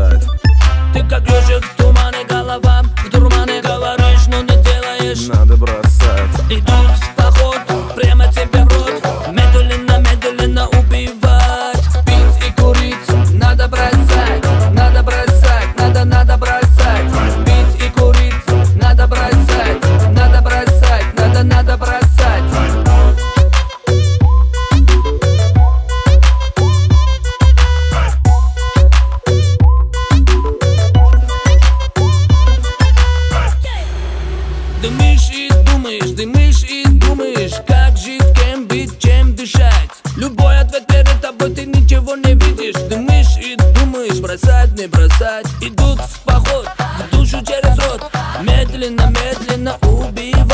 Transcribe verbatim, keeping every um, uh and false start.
бросать. Ты как ежик в тумане, голова в дурмане. Говоришь, но не делаешь. Надо бросать. Идут в поход, прямо тебе в рот. Медленно, медленно убивать. Пить и курить, надо бросать. Надо бросать, надо, надо бросать. Пить и курить, надо бросать. Надо бросать, надо, надо бросать. Дымишь и думаешь, дымишь и думаешь, как жить, кем быть, чем дышать. Любой ответ перед тобой, ты ничего не видишь. Дымишь и думаешь, бросать, не бросать. Идут в поход, в душу через рот. Медленно, медленно убивать.